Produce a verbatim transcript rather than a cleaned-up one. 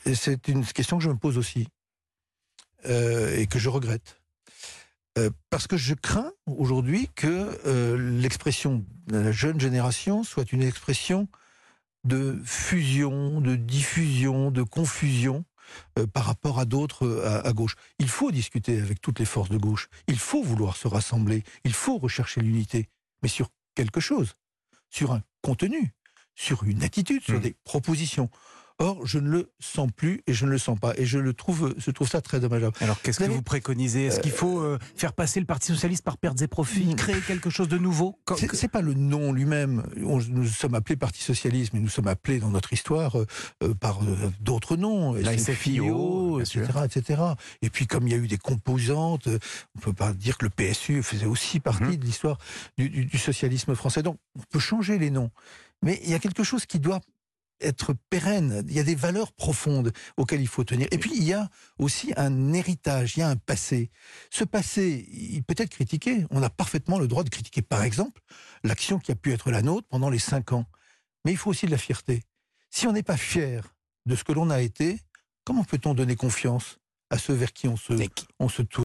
Et c'est une question que je me pose aussi, euh, et que je regrette. Euh, parce que je crains aujourd'hui que euh, l'expression de la jeune génération soit une expression de fusion, de diffusion, de confusion euh, par rapport à d'autres euh, à, à gauche. Il faut discuter avec toutes les forces de gauche. Il faut vouloir se rassembler. Il faut rechercher l'unité. Mais sur quelque chose, sur un contenu, sur une attitude, sur mmh. des propositions. Or, je ne le sens plus et je ne le sens pas. Et je le trouve, je trouve ça très dommageable. Alors, qu'est-ce que vous, vous préconisez? Est-ce euh, qu'il faut euh, faire passer le Parti Socialiste par pertes et profits, créer quelque chose de nouveau? C'est, c'est pas le nom lui-même. On, nous sommes appelés Parti Socialiste, mais nous sommes appelés dans notre histoire euh, euh, par euh, d'autres noms. La S F I O, et cetera, et cetera. Et puis, comme il y a eu des composantes, euh, on peut pas dire que le P S U faisait aussi partie mmh. de l'histoire du, du, du socialisme français. Donc, on peut changer les noms. Mais il y a quelque chose qui doit être pérenne, il y a des valeurs profondes auxquelles il faut tenir. Et puis il y a aussi un héritage, il y a un passé. Ce passé, il peut être critiqué. On a parfaitement le droit de critiquer, par exemple, l'action qui a pu être la nôtre pendant les cinq ans. Mais il faut aussi de la fierté. Si on n'est pas fier de ce que l'on a été, comment peut-on donner confiance à ceux vers qui on se, on se tourne ?